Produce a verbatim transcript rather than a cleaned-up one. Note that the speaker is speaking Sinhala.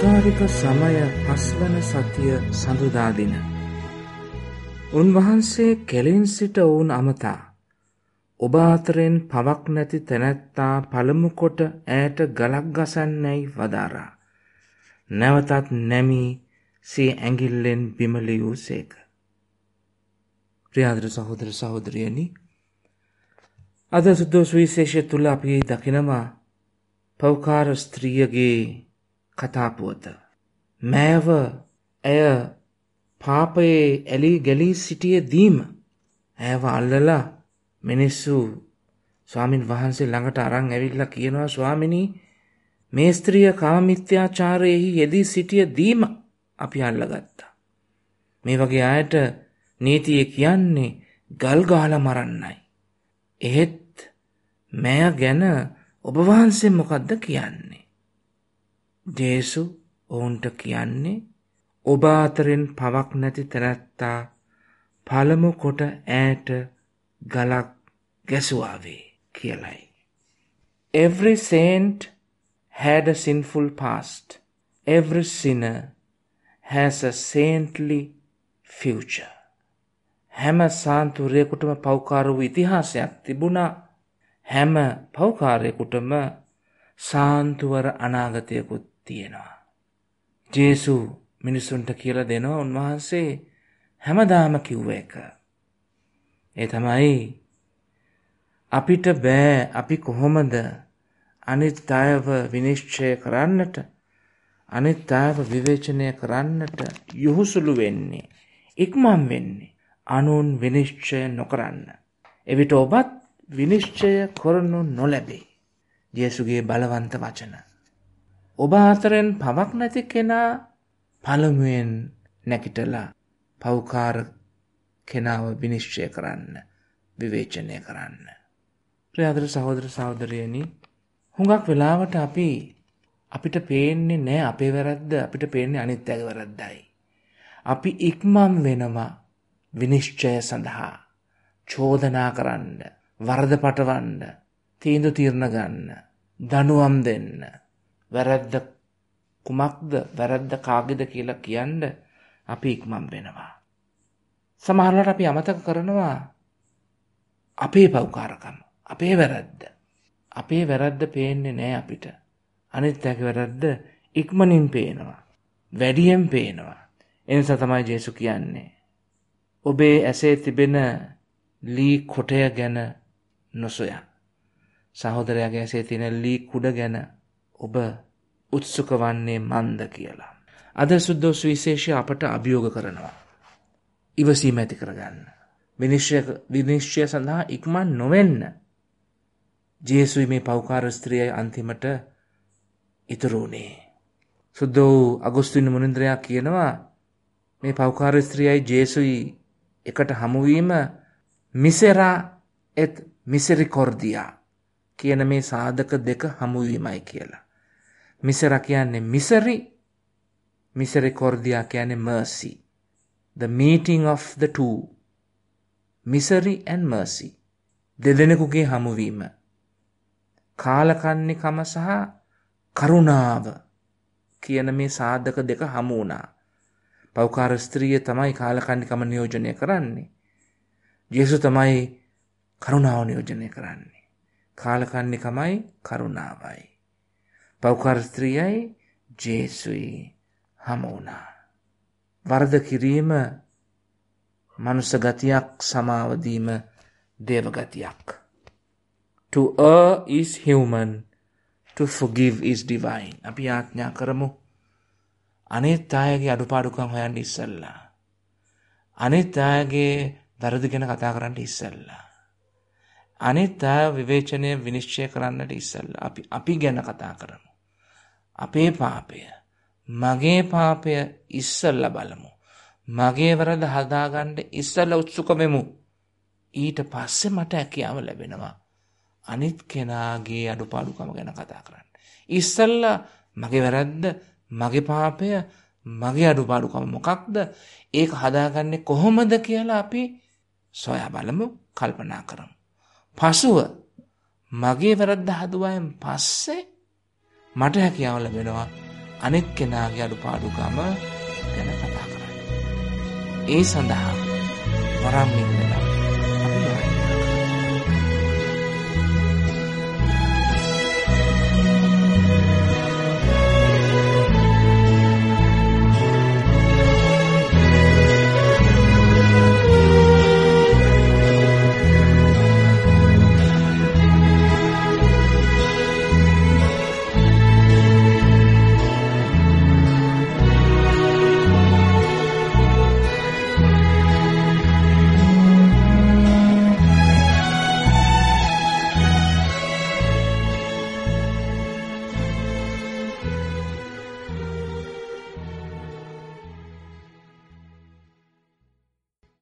ඕකාරික සමය පස්වන සතිය සඳුදා දින. උන්වහන්සේ කෙලින් සිට ඔවුන් අමතා ඔබ අතරින් පවක් නැති තැනැත්තා පළමු කොට ඈට ගලක් ගසන්නැයි වදාරා. නැවතත් නැමී සිය ඇඟිල්ලෙන් බිම ලියූ සේක. ප්‍රියාදර සහෝදර සහෝදරියනි, අද සුදු සුවිශේෂය තුල අපි දකිනවා පෞකාර ස්ත්‍රියගේ කතාපුවත. මෑව ඇය පාපයේ ඇලී ගැලී සිටිය දීම ඇයව අල්ලලා මිනිස්සු ස්වාමින් වහන්සේ ළඟට අරන් ඇවිල්ලා කියනවා, ස්වාමිනී, මේ ස්ත්‍රිය කාමමිත්‍යාචාරයෙහි යෙදී සිටිය දීම අපි අල්ලගත්තා. මේ වගේ අයට නීතිය කියන්නේ ගල් ගහලා මරන්නයි. එහෙත් මෑ ගැන ඔබ වහන්සේ මොකද්ද කියන්නේ? ජේසු ඔවුන්ට කියන්නේ ඔබ අතරින් පවක් නැති තැනැත්තා පළමු කොට ඈට ගලක් ගැසුවාවේ කියලයි. Every saint had a sinful past. Every sinner has a saintly future. හැම සාන්තුරයෙකුටම පෞකාර වූ ඉතිහාසයක් තිබුණා. හැම පෞකාරයෙකුටම සාන්තුවර අනාගතයකුත් තියෙනවා. ජේසු මිනිසුන්ට කියලා දෙනවා උන්වහන්සේ හැමදාම කිව්ව එක. ඒ තමයි අපිට බෑ අපි කොහොමද අනිත් අයව විනිශ්චය කරන්නට, අනිත් අයව විවේචනය කරන්නට යොහුසුළු වෙන්නේ, ඉක්මන් වෙන්නේ අනුන් විනිශ්චය නොකරන්න. එවිට ඔබත් විනිශ්චය කරනු නොලැබේ. ජේසුගේ බලවන්ත වචන. ඔබ අතරින් පවක් නැති කෙනා පළමුවෙන් නැගිටලා පෞකාර කෙනාව විනිශ්චය කරන්න, විවේචනය කරන්න. ප්‍රියාදර සහෝදර සහෝදරියනි, හුඟක් වෙලාවට අපි අපිට පේන්නේ නෑ අපේ වැරද්ද, අපිට පේන්නේ අනිත් අයගේ වැරද්දයි. අපි ඉක්මන් වෙනවා විනිශ්චය සඳහා, චෝදනා කරන්න, වරද පටවන්න, තීන්දුව తీරන ගන්න, දනුවම් දෙන්න. වැරද්ද කුමක්ද, වැරද්ද කාගේද කියලා කියන්න අපි ඉක්මන් වෙනවා. සමහරවිට අපි අමතක කරනවා අපේ පෞකාරකම, අපේ වැරද්ද. අපේ වැරද්ද පේන්නේ නෑ අපිට. අනිත් අයගේ වැරද්ද ඉක්මනින් පේනවා, වැඩියෙන් පේනවා. ඒ නිසා තමයි ජේසු කියන්නේ ඔබේ ඇසේ තිබෙන ලී කොටය ගැන නොසොයා සහෝදරයාගේ ඇසේ තියෙන ලී කුඩ ගැන ඔබ උත්සුක වන්නේ මන්ද කියලා. අද සුද්ධ සුවිශේෂය අපට අභියෝග කරනවා ඉවසීම ඇති කරගන්න, විනිශ්චය විනිශ්චය සඳහා ඉක්මන් නොවෙන්න. ජේසුයි මේ පෞකාර ස්ත්‍රියයි අන්තිමට ඉතුරු වුණේ. සුද්ධ අගෝස්තුවෙනි මුනින්ද්‍රයා කියනවා මේ පෞකාර ස්ත්‍රියයි ජේසුයි එකට හමුවීම මිසෙරා එත් මිසෙරිකොර්දියා කියන මේ සාධක දෙක හමුවීමයි කියලා. මිසෙරා කියන්නේ මිසරි, මිසෙරිකොර්දියා කියන්නේ mercy. The meeting of the two. misery and mercy. දෙදෙනෙකුගේ හමුවීම. කාලකන්නිකම සහ කරුණාව කියන මේ සාධක දෙක හමු වුණා. පෞකාර ස්ත්‍රිය තමයි කාලකන්නිකම නියෝජනය කරන්නේ. ජේසු තමයි කරුණාව නියෝජනය කරන්නේ. කාලකන්නිකමයි කරුණාවයි. පෞකාර ස්ත්‍රියයි ජේසුයි හමු වුණා. වරද කිරීම මනුෂ්‍ය ගතියක්, සමාව දීම දේව ගතියක්. To err is human, to forgive is divine. අපි ආඥා කරමු අනිත් අයගේ අඩුපාඩුකම් හොයන්න ඉස්සෙල්ලා, අනිත් අයගේ වැරදි ගැන කතා කරන්න ඉස්සෙල්ලා, අනිත් අය විවේචනය විනිශ්චය කරන්නට ඉස්සෙල්ලා අපි අපි ගැන කතා කරමු. අපේ පාපය, මගේ පාපය ඉස්සෙල්ලා බලමු. මගේ වැරද්ද හදාගන්න ඉස්සෙල්ලා උත්සුක වෙමු. ඊට පස්සේ මට හැකියාව ලැබෙනවා අනිත් කෙනාගේ අඩුපාඩුකම ගැන කතා කරන්න. ඉස්සෙල්ලා මගේ වැරද්ද, මගේ පාපය, මගේ අඩුපාඩුකම මොකක්ද, ඒක හදාගන්නේ කොහොමද කියලා අපි සොයා බලමු, කල්පනා කරමු. පසුව මගේ වැරද්ද හදුවායින් පස්සේ මට හැකියාව ලැබෙනවා අනෙක් කෙනාගේ අඩුපාඩුකම ගැන කතා කරන්න. ඒ සඳහා වරම් ඉල්ලලා